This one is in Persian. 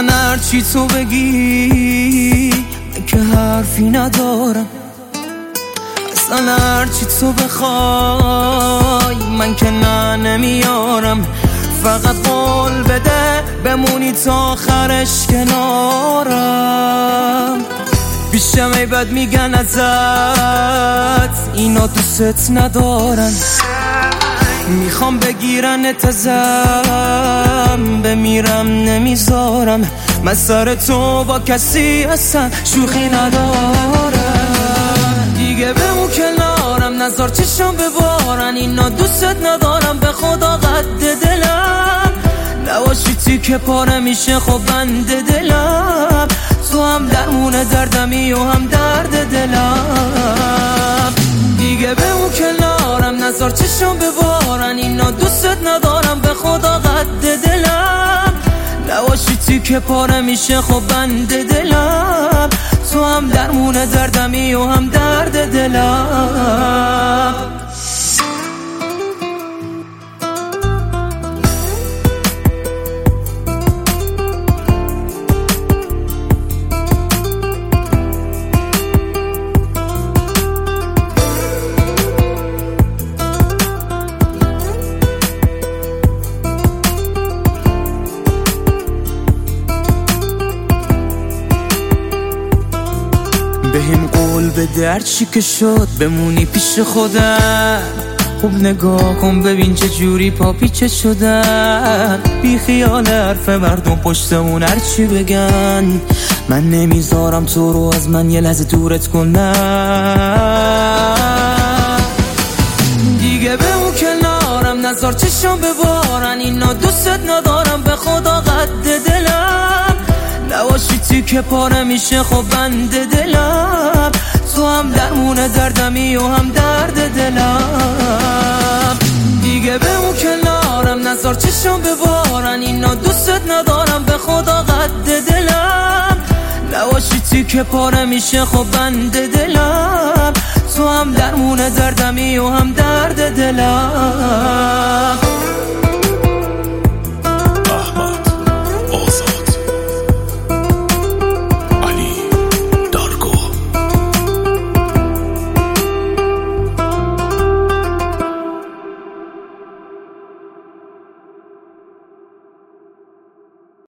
من هرچی تو بگی که حرفی ندارم، اصلا هرچی تو بخوای من که نه نمیارم. فقط قول بده بمونی تا آخرش کنارم. پیشم ای بد میگن ازت اینا دوست ندارن، میخوام بگیرنت ازم بمیرم نمیذارم. من سر تو با کسی اصلا شوخی ندارم. دیگه بمون کنارم نذار چشم ببارن، اینا دوست ندارم به خدا قد دلم. نباشی تیکه پاره میشه خب بند دلم. تو هم درمون دردمی و هم درد دلم. دیگه بمون کنارم نذار چشم ببارن، اینا دوست ندارم به خدا قد دلم. نباشی تیکه پاره میشه خب بند دلم. تو هم درمون دردمی و هم درد دلم. بهم قول بده هرچی که شد بمونی پیش خودم. خوب نگاه کن ببین چه جوری پا پیچه شدن. بی خیال حرف مردم پشتمون هرچی بگن، من نمیذارم تو رو از من یه لحظه دورت کنم. دیگه بمون کنارم نذار چشم ببارن، اینا دوست ندارم به خدا قد دلم. نباشی تیکه پاره میشه خب بند دلم. تو هم درمون دردمی و هم درد دلم. دیگه بمون کنارم نذار چشم ببارن، اینا دوست ندارم به خدا قد دلم. نباشی تیکه پاره میشه خب بند دلم. تو هم درمون دردمی و هم درد دلم. احمد آزاد.